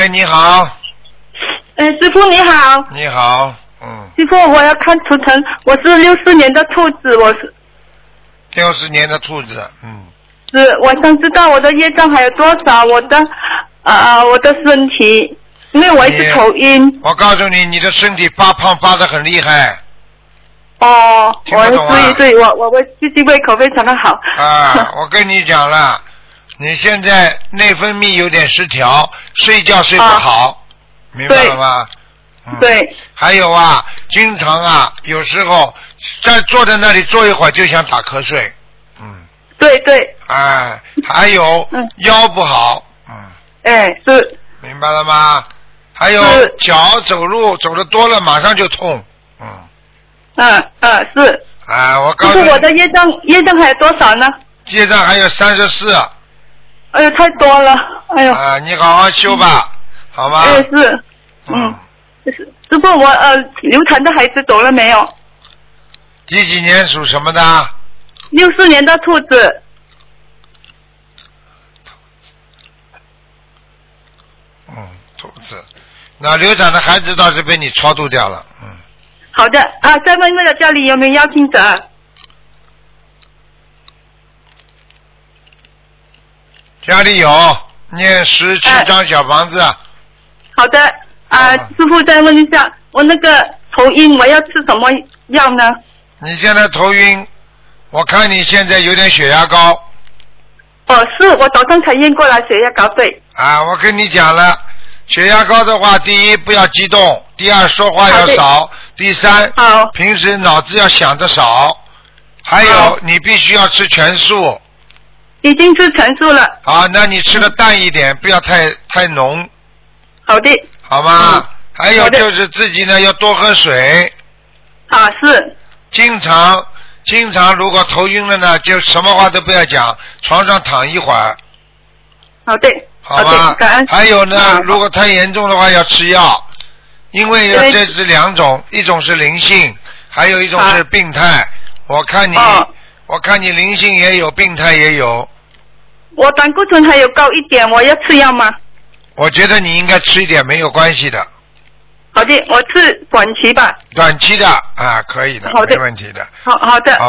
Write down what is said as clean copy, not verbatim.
喂，你好。 师傅你好。 你好， 师傅，我要看图腾，我是64年的兔子，我是。 60年的兔子， 是，我想知道我的业障还有多少，我的身体，因为我一直头晕。 我告诉你，你的身体发胖发得很厉害。 哦， 听不懂啊？ 对，我自己胃口非常的好。 啊，我跟你讲了，你现在内分泌有点失调，睡觉睡不好，明白了吗？ 对。 还有啊，经常啊，有时候坐在那里坐一会儿就想打瞌睡。 对。 哎，还有腰不好。 是。 明白了吗？还有脚走路走得多了马上就痛。 是。 我告诉你， 我的业障还有多少呢？ 业障还有34。 哎呦，太多了，哎呦。 你好好修吧，好吗？ 是。师傅，我流产的孩子走了没有？ 几年属什么的 ？64年的兔子。 兔子，那流产的孩子倒是被你超度掉了。 好的再问问家里有没有邀请者？ 家里有，念17张小房子。 好的师傅再问一下，我那个头晕，我要吃什么药呢？ 你现在头晕，我看你现在有点血压高。 是我早上才验过来血压高，对。 我跟你讲了，血压高的话，第一不要激动，第二说话要少，第三平时脑子要想得少，还有你必须要吃全素。 已经吃全素了。 好，那你吃的淡一点，不要太浓。 好的。 好吗？还有就是自己呢要多喝水。 是。 经常如果头晕了呢，就什么话都不要讲，床上躺一会儿。 好的。 好吧。还有呢，如果太严重的话要吃药，因为这是2种，一种是灵性，还有一种是病态。我看你灵性也有，病态也有。 我胆固醇还有高一点，我要吃药吗？ 我觉得你应该吃一点，没有关系的。 好的，我吃短期吧。 短期的可以的，没问题的。 好的。